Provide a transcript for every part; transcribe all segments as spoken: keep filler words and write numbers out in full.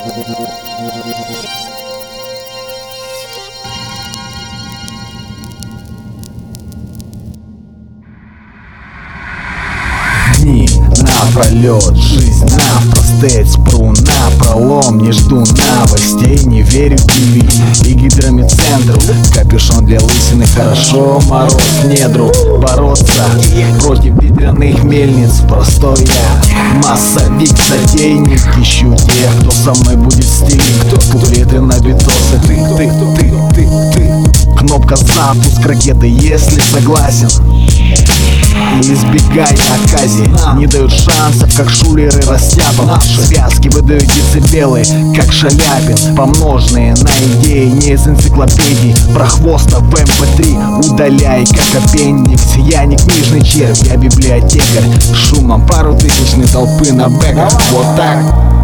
Дни напролет, жизнь навпростець, спру напролом. Не жду новостей, не верю в ти ви и гидромедцентру. Капюшон для лысины хорошо, мороз не друг. Бороться против ветряных мельниц простой я. Массовик, затейник, ищу тех, кто со мной будет стильный. Кто куплеты на битосы, ты, ты, ты, ты, ты. Кнопка запуск ракеты, если согласен. Или сбегай оказии, не дают шансов, как шулеры растяпом. Связки выдают децибелы, как Шаляпин, помноженные на идеи не из энциклопедий. Прохвоста в эм пэ три удаляй, как аппендикс. Я не книжный червь, я библиотекарь. Шумом пару тысячной толпы на бэках. Вот так.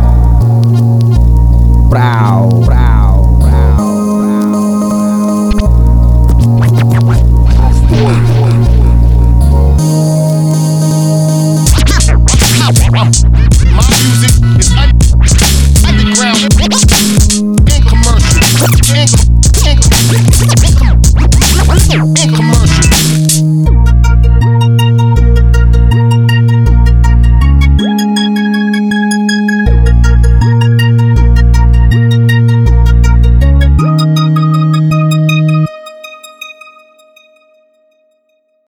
Брау, брау, брау, My music is underground and commercial.